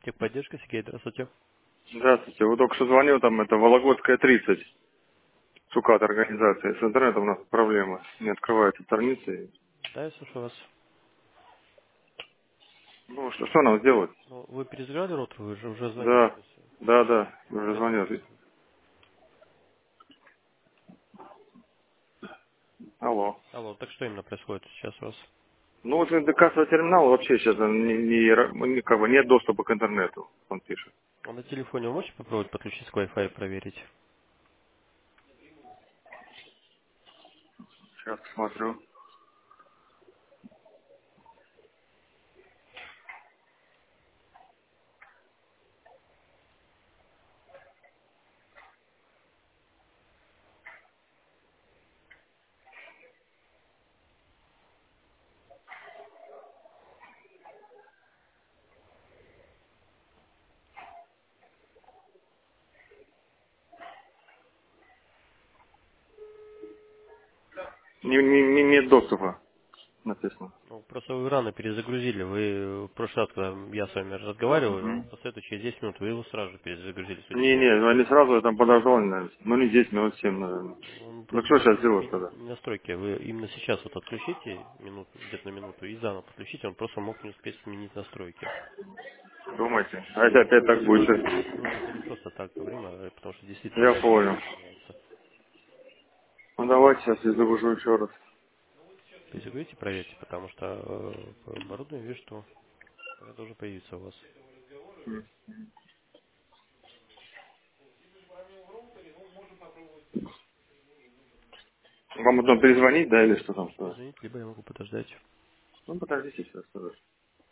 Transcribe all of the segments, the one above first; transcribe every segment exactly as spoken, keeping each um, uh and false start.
Техподдержка, Сергей, здравствуйте. Здравствуйте. Вы только что звонил, там это Вологодская тридцать, СУКАТ организация. С интернетом у нас проблемы. Не открывается страница. Да, я слушаю вас. Ну, что, что нам сделать? Ну, вы перезаграли ротор, вы же уже звонили. Да, То есть, да, да, я уже я звонил. слушаю. Алло. Алло, так что именно происходит сейчас у вас? Ну, вот до кассового терминала вообще сейчас не, не ра- не- как бы нет доступа к интернету, он пишет. А на телефоне вы можете попробовать подключить к Wi-Fi и проверить? Сейчас посмотрю. Не, не- не- нет доступа, написано. Ну, просто вы рано перезагрузили. Вы в прошлый раз, когда я с вами разговаривал, Мгм. после этого через десять минут вы его сразу же перезагрузили, судя Не, по не, ну, описанию. они сразу я там подождал, наверное. Ну, не десять минут, семь, наверное. Он Ну, просто что может сейчас сме- делать сменить тогда? настройки. Вы именно сейчас вот отключите минуту, где-то на минуту и заново подключите, он просто мог не успеть сменить настройки. Думаете? А это опять так будет. Ну, это не просто так время, а потому что действительно Я настройки понял. иногда меняются. Ну давайте сейчас я загружу еще раз. Перезагрузите, проверьте, потому что э, по оборудованию вижу, что это должен появиться у вас. Вам потом перезвонить, да, или что там? Можете Что? перезвонить, либо я могу подождать. Ну подождите сейчас. Подождите.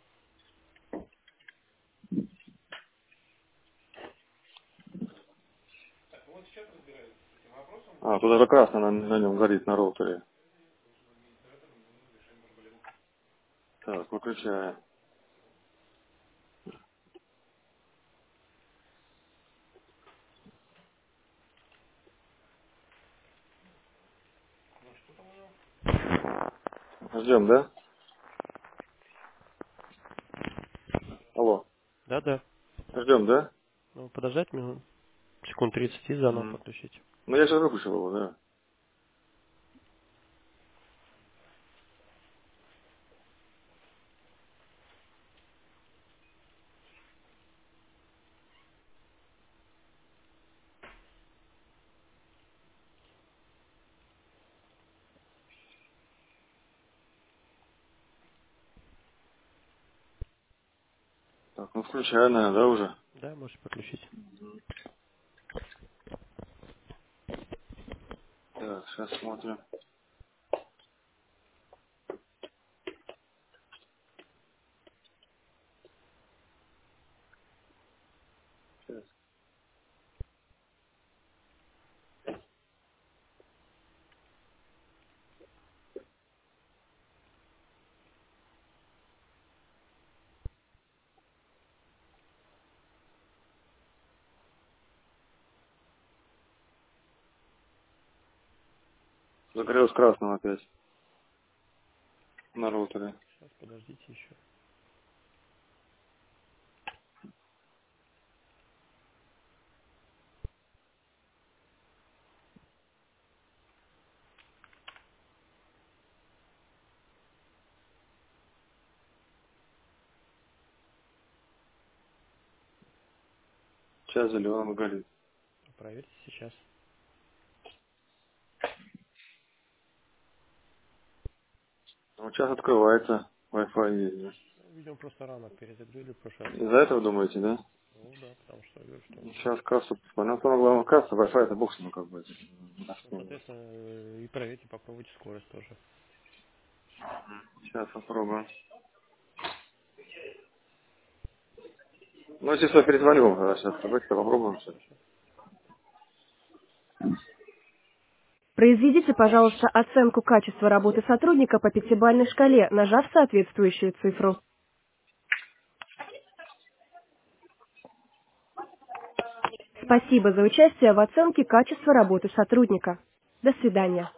А, туда же красно на, на нем горит на роутере. Так, выключаем. Ждем, да? Алло. Да-да. Ждем, да? Ну, подождать минут, секунд тридцать и заново Мгм. подключить. Ну я сейчас выключил его, да. Так, ну включаю, наверное, да, уже? Да, можете подключить. Так, сейчас смотрим. Сейчас. Загорелось красным опять на роутере. Сейчас подождите еще. Сейчас зеленым горит. Проверьте сейчас. Вот сейчас открывается Wi-Fi есть. Да? Ну, видимо, просто рано перезагрузили в прошлый раз, Из-за когда этого звонили. думаете, да? Ну да, потому что я говорю, что Сейчас кассу посмотрим. Ну, самое главное касса, Wi-Fi это бог с ним, как бы. ну, соответственно, э, и проверьте, попробуйте скорость тоже. Сейчас попробуем. Ну, если что, перезвоню вам, сейчас давайте попробуем сейчас. Хорошо. Произведите, пожалуйста, оценку качества работы сотрудника по пятибалльной шкале, нажав соответствующую цифру. Спасибо за участие в оценке качества работы сотрудника. До свидания.